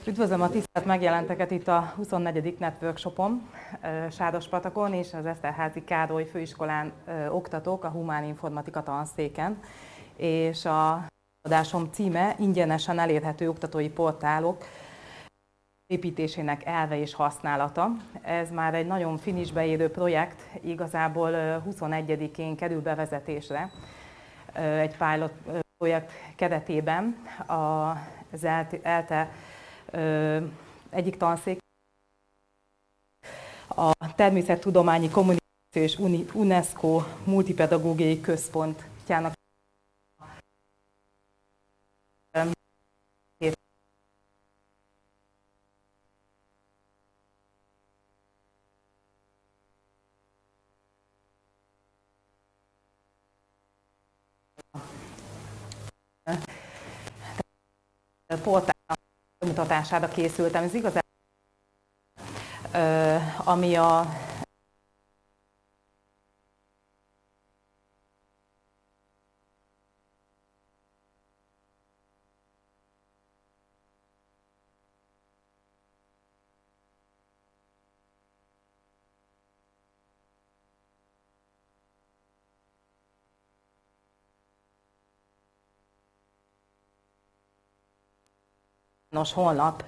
Üdvözlöm a tisztelt megjelenteket itt a 24. Networkshopon, Sárospatakon és az Eszterházy Károly Főiskolán oktatók a Humán Informatika tanszéken. És a adásom címe ingyenesen elérhető oktatói portálok építésének elve és használata. Ez már egy nagyon finisbe érő projekt, igazából 21-én kerül bevezetésre egy pilot projekt keretében az ELTE egyik tanszék, a Természettudományi Kommunikáció és UNESCO Multipedagógiai Központjának portálnak bemutatására készültem. Ez igazán, ami a honlap.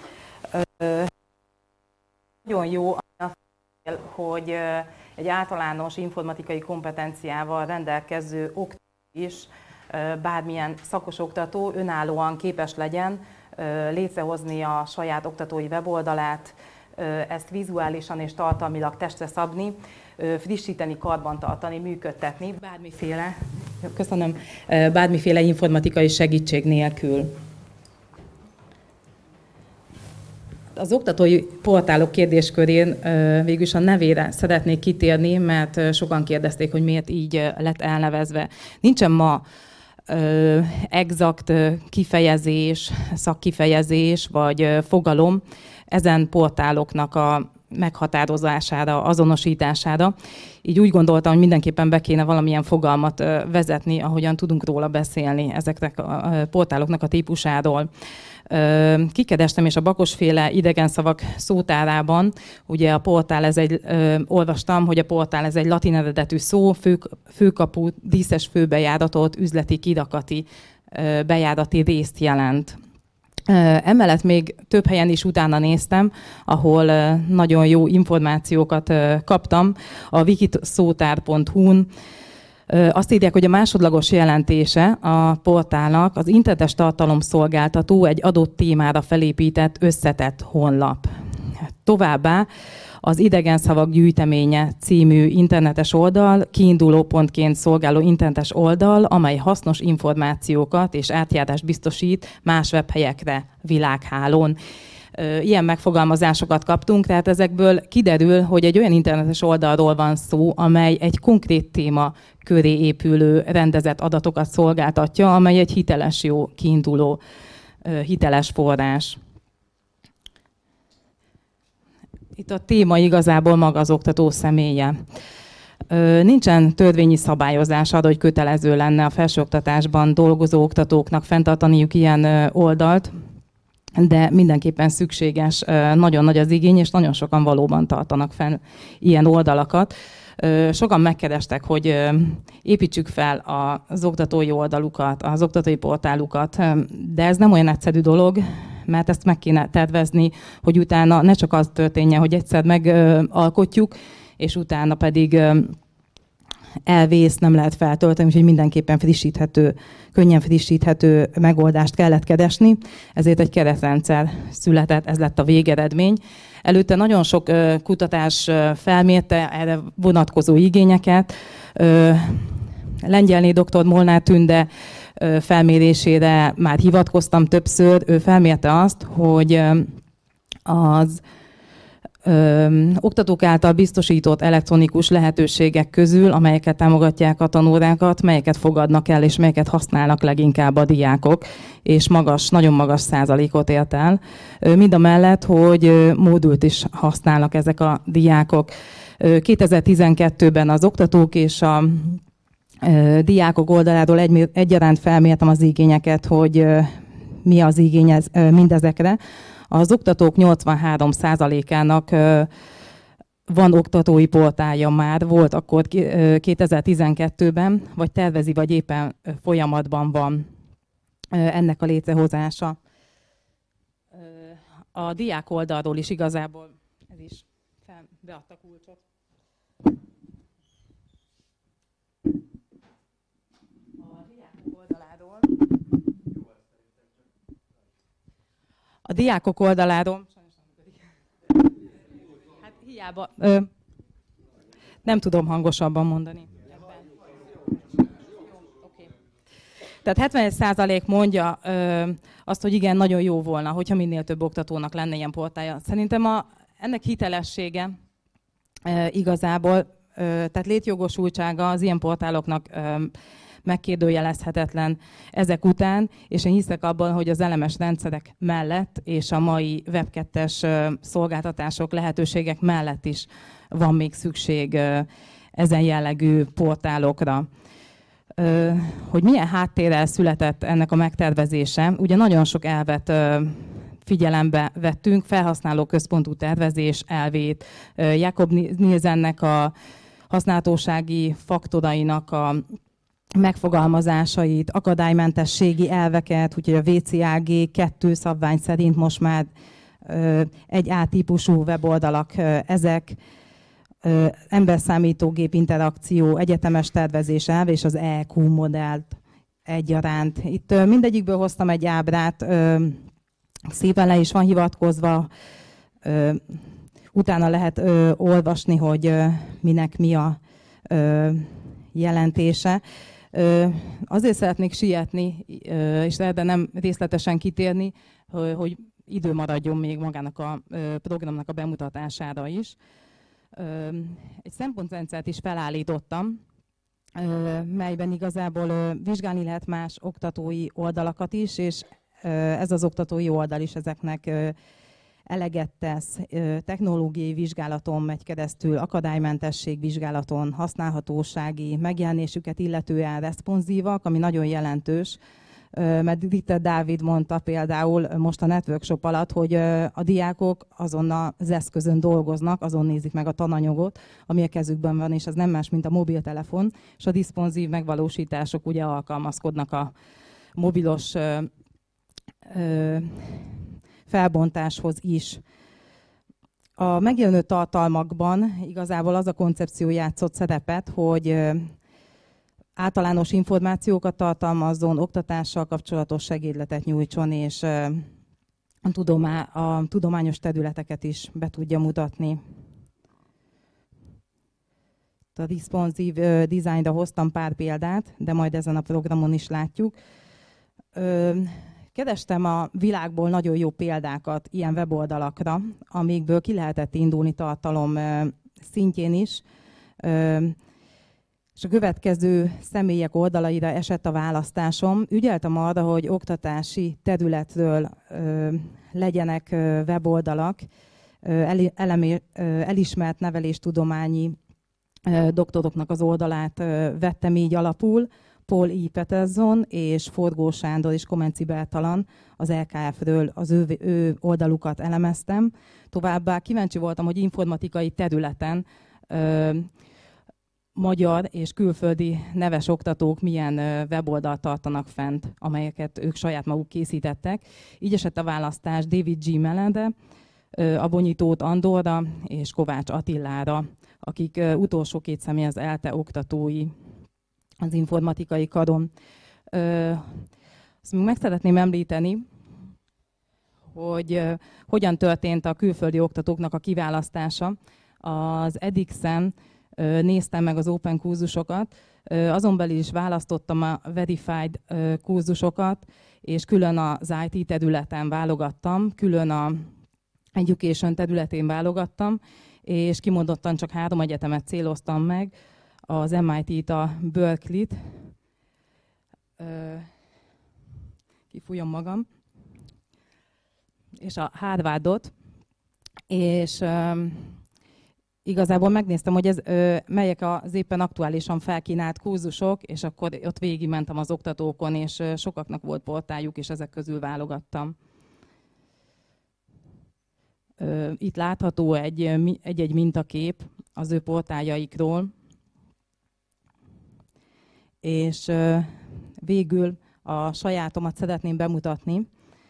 Nagyon jó, hogy egy általános informatikai kompetenciával rendelkező oktató is, bármilyen szakos oktató önállóan képes legyen létrehozni a saját oktatói weboldalát, ezt vizuálisan és tartalmilag testre szabni, frissíteni, karbantartani, működtetni, bármiféle informatikai segítség nélkül. Az oktatói portálok kérdéskörén végülis a nevére szeretnék kitérni, mert sokan kérdezték, hogy miért így lett elnevezve. Nincsen ma exakt kifejezés, szakkifejezés vagy fogalom ezen portáloknak a meghatározására, azonosítására. Így úgy gondoltam, hogy mindenképpen be kéne valamilyen fogalmat vezetni, ahogyan tudunk róla beszélni ezeknek a portáloknak a típusáról. Kikerestem, és a Bakos-féle idegenszavak szótárában, ugye a portál, olvastam, hogy a portál ez egy latin eredetű szó, főkapu, díszes főbejáratot, üzleti, kirakati bejárati részt jelent. Emellett még több helyen is utána néztem, ahol nagyon jó információkat kaptam. A wikitszótár.hu-n azt írják, hogy a másodlagos jelentése a portálnak az internetes tartalomszolgáltató egy adott témára felépített összetett honlap. Továbbá az Idegenszavak gyűjteménye című internetes oldal kiindulópontként szolgáló internetes oldal, amely hasznos információkat és átjárást biztosít más webhelyekre világhálón. Ilyen megfogalmazásokat kaptunk, tehát ezekből kiderül, hogy egy olyan internetes oldalról van szó, amely egy konkrét téma köré épülő rendezett adatokat szolgáltatja, amely egy hiteles, jó kiinduló, hiteles forrás. Itt a téma igazából maga az oktató személye. Nincsen törvényi szabályozás arra, hogy kötelező lenne a felsőoktatásban dolgozó oktatóknak fenntartaniuk ilyen oldalt, de mindenképpen szükséges, nagyon nagy az igény, és nagyon sokan valóban tartanak fenn ilyen oldalakat. Sokan megkerestek, hogy építsük fel az oktatói oldalukat, az oktatói portálukat, de ez nem olyan egyszerű dolog, mert ezt meg kéne tervezni, hogy utána ne csak az történjen, hogy egyszer megalkotjuk, és utána pedig elvész, nem lehet feltölteni, úgyhogy mindenképpen könnyen frissíthető megoldást kellett keresni. Ezért egy keretrendszer született, ez lett a végeredmény. Előtte nagyon sok kutatás felmérte erre vonatkozó igényeket. Lengyelné dr. Molnár Tünde felmérésére már hivatkoztam többször. Ő felmérte azt, hogy az oktatók által biztosított elektronikus lehetőségek közül, amelyeket támogatják a tanórákat, melyeket fogadnak el, és melyeket használnak leginkább a diákok, és nagyon magas százalékot ért el. Mindamellett, hogy módult is használnak ezek a diákok. 2012-ben az oktatók és a diákok oldaláról egyaránt felmértem az igényeket, hogy mi az igény mindezekre. Az oktatók 83%-ának van oktatói portálja már, volt akkor 2012-ben, vagy tervezi, vagy éppen folyamatban van ennek a létrehozása. A diák oldalról is igazából, ez is beadta kulcsot. A diákok oldaláról, hát hiába, nem tudom hangosabban mondani. Tehát 71% mondja azt, hogy igen, nagyon jó volna, hogyha minél több oktatónak lenne ilyen portálja. Szerintem ennek hitelessége igazából, tehát létjogosultsága az ilyen portáloknak megkérdőjelezhetetlen ezek után, és én hiszek abban, hogy az elemes rendszerek mellett és a mai Web2-es szolgáltatások, lehetőségek mellett is van még szükség ezen jellegű portálokra. Hogy milyen háttérrel született ennek a megtervezése, ugye nagyon sok elvet figyelembe vettünk, felhasználó központú tervezés elvét, Jakob Nielsennek a használhatósági faktorainak a megfogalmazásait, akadálymentességi elveket, úgyhogy a WCAG 2 szabvány szerint most már egy A-típusú weboldalak ezek, emberszámítógép interakció, egyetemes tervezés elv és az EQ modellt egyaránt. Itt mindegyikből hoztam egy ábrát, szépen le is van hivatkozva, utána lehet olvasni, hogy minek mi a jelentése. Azért szeretnék sietni, és erre nem részletesen kitérni, hogy idő maradjon még magának a programnak a bemutatására is. Egy szempontrendszert is felállítottam, melyben igazából vizsgálni lehet más oktatói oldalakat is, és ez az oktatói oldal is ezeknek eleget tesz. Technológiai vizsgálaton megy keresztül, akadálymentesség vizsgálaton, használhatósági megjelenésüket illetően responsívak, ami nagyon jelentős, mert Ritter Dávid mondta például most a networkshop alatt, hogy a diákok azon az eszközön dolgoznak, azon nézik meg a tananyagot, ami a kezükben van, és ez nem más, mint a mobiltelefon, és a diszponzív megvalósítások ugye alkalmazkodnak a mobilos felbontáshoz is. A megjelenő tartalmakban igazából az a koncepció játszott szerepet, hogy általános információkat tartalmazzon, oktatással kapcsolatos segédletet nyújtson, és a tudományos területeket is be tudja mutatni. A responsive designra hoztam pár példát, de majd ezen a programon is látjuk. Kerestem a világból nagyon jó példákat ilyen weboldalakra, amikből ki lehetett indulni tartalom szintjén is, és a következő személyek oldalaira esett a választásom. Ügyeltem arra, hogy oktatási területről legyenek weboldalak, elismert neveléstudományi doktoroknak az oldalát vettem így alapul, Paul E. Peterson és Forgó Sándor és Komenci Bertalan az LKF-ről az ő oldalukat elemeztem. Továbbá kíváncsi voltam, hogy informatikai területen magyar és külföldi neves oktatók milyen weboldalt tartanak fent, amelyeket ők saját maguk készítettek. Így esett a választás David G. Melende, Abonyítót Andorra és Kovács Attilára, akik utolsó két személy az ELTE oktatói az informatikai karon. Azt meg szeretném említeni, hogy hogyan történt a külföldi oktatóknak a kiválasztása. Az edX-en néztem meg az open kurzusokat, azon belül is választottam a verified kurzusokat, és külön az IT területen válogattam, külön a education területén válogattam, és kimondottan csak 3 egyetemet céloztam meg, az MIT-t, a Berkeley-t, kifújom magam, és a Harvardot, és igazából megnéztem, hogy melyek az éppen aktuálisan felkínált kurzusok, és akkor ott végigmentem az oktatókon, és sokaknak volt portáljuk, és ezek közül válogattam. Itt látható egy-egy mintakép az ő portáljaikról, és végül a sajátomat szeretném bemutatni.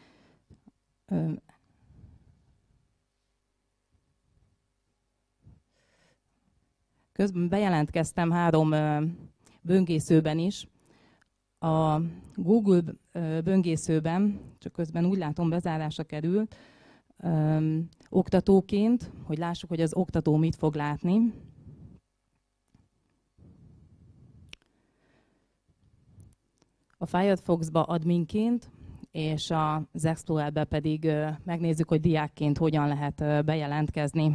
Közben bejelentkeztem 3 böngészőben is. A Google böngészőben, csak közben úgy látom bezárásra került, oktatóként, hogy lássuk, hogy az oktató mit fog látni. A Firefox-ba adminként, és az Explorer-be pedig megnézzük, hogy diákként hogyan lehet bejelentkezni.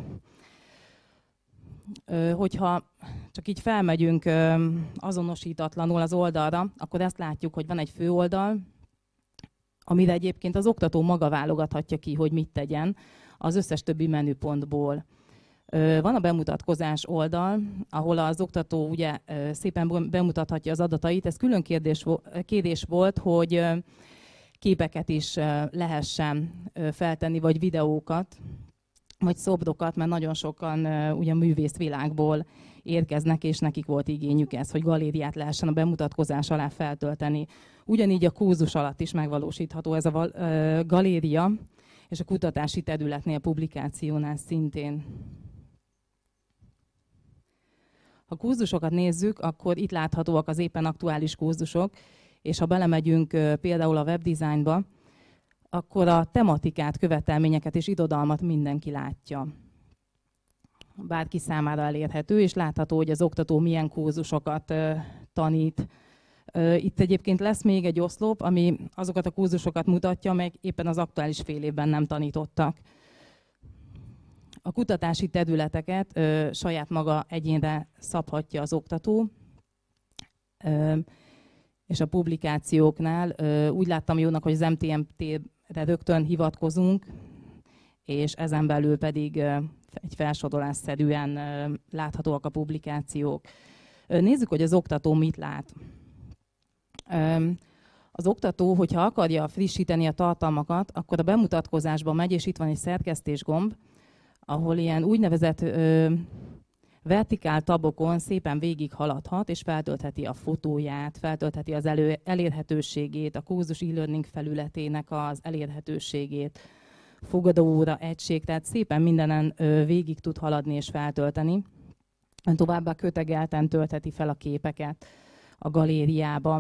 Hogyha csak így felmegyünk azonosítatlanul az oldalra, akkor ezt látjuk, hogy van egy főoldal, amire egyébként az oktató maga válogathatja ki, hogy mit tegyen az összes többi menüpontból. Van a bemutatkozás oldal, ahol az oktató ugye szépen bemutathatja az adatait. Ez külön kérdés volt, hogy képeket is lehessen feltenni, vagy videókat, vagy szobrokat, mert nagyon sokan ugye művészvilágból érkeznek, és nekik volt igényük ez, hogy galériát lehessen a bemutatkozás alá feltölteni. Ugyanígy a kurzus alatt is megvalósítható ez a galéria, és a kutatási területnél, publikációnál szintén. Ha kurzusokat nézzük, akkor itt láthatóak az éppen aktuális kurzusok, és ha belemegyünk például a webdesignba, akkor a tematikát, követelményeket és irodalmat mindenki látja. Bárki számára elérhető, és látható, hogy az oktató milyen kurzusokat tanít. Itt egyébként lesz még egy oszlop, ami azokat a kurzusokat mutatja, amelyek éppen az aktuális fél évben nem tanítottak. A kutatási területeket saját maga egyénre szabhatja az oktató, és a publikációknál úgy láttam jónak, hogy az MTMT-re rögtön hivatkozunk, és ezen belül pedig egy felsorolásszerűen láthatóak a publikációk. Nézzük, hogy az oktató mit lát. Az oktató, hogyha akarja frissíteni a tartalmakat, akkor a bemutatkozásba megy, és itt van egy szerkesztés gomb, ahol ilyen úgynevezett vertikál tabokon szépen végig haladhat, és feltöltheti a fotóját, feltöltheti az elérhetőségét, a kurzus e-learning felületének az elérhetőségét, fogadóóra egység, tehát szépen mindenen végig tud haladni és feltölteni. Továbbá kötegelten töltheti fel a képeket a galériába.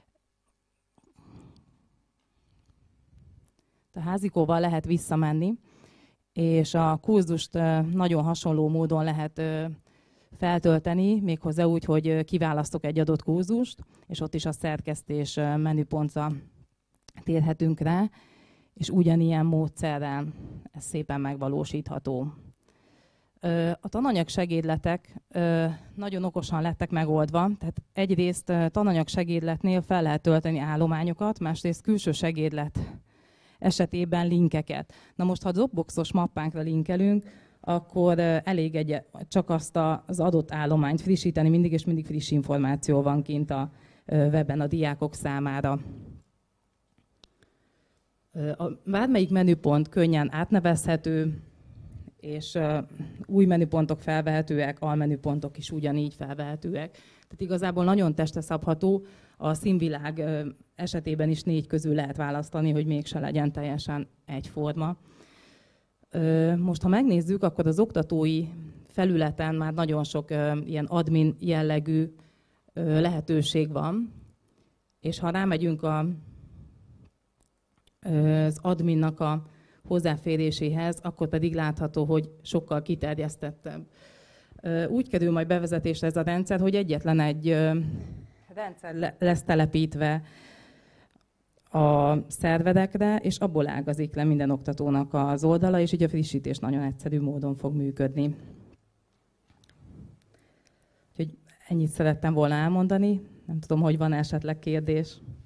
A házikóval lehet visszamenni, és a kurzust nagyon hasonló módon lehet feltölteni, méghozzá úgy, hogy kiválasztok egy adott kurzust, és ott is a szerkesztés menüpontra térhetünk rá, és ugyanilyen módszerrel ez szépen megvalósítható. A tananyag segédletek nagyon okosan lettek megoldva, tehát egyrészt tananyag segédletnél fel lehet tölteni állományokat, másrészt külső segédlet esetében linkeket. Na most, ha Dropboxos mappánkra linkelünk, akkor elég csak azt az adott állományt frissíteni mindig, és mindig friss információ van kint a webben a diákok számára. Bármelyik menüpont könnyen átnevezhető, és új menüpontok felvehetőek, almenüpontok is ugyanígy felvehetőek. Tehát igazából nagyon testeszabható, a színvilág esetében is 4 közül lehet választani, hogy mégse legyen teljesen egyforma. Most, ha megnézzük, akkor az oktatói felületen már nagyon sok ilyen admin jellegű lehetőség van, és ha rámegyünk az adminnak a hozzáféréséhez, akkor pedig látható, hogy sokkal kiterjesztettebb. Úgy kerül majd bevezetésre ez a rendszer, hogy egyetlen egy rendszer lesz telepítve a szerverekre, és abból ágazik le minden oktatónak az oldala, és így a frissítés nagyon egyszerű módon fog működni. Úgyhogy ennyit szerettem volna elmondani. Nem tudom, hogy van esetleg kérdés.